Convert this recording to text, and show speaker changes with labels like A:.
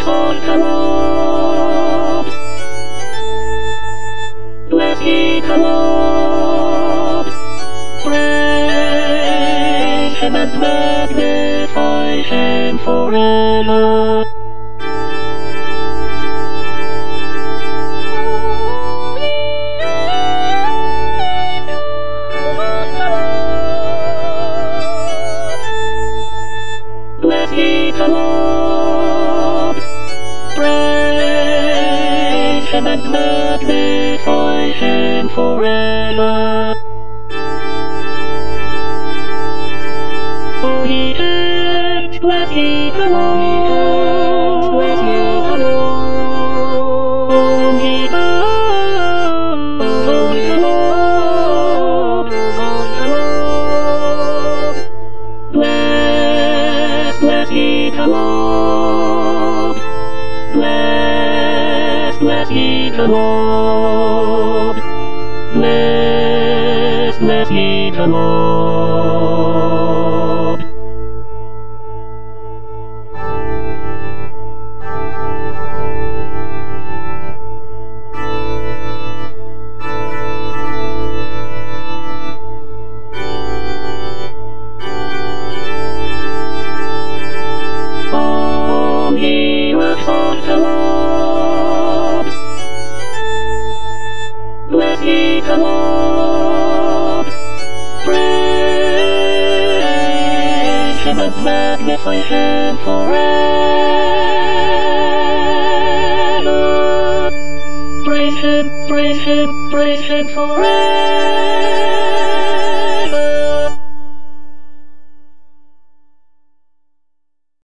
A: exalt the Lord. Bless ye the Lord. Praise him and magnify him forever. Bless ye the Lord. Praise him and magnify him forever. O ye earth, bless ye the Lord. Bless ye the Lord. O ye earth, exalt the Lord. Exalt the Lord. Bless ye the Lord. Bless ye the Lord. Bless ye the Lord. All ye exalt the Lord. Bless ye the Lord. Praise him and magnify him forever. Praise him forever.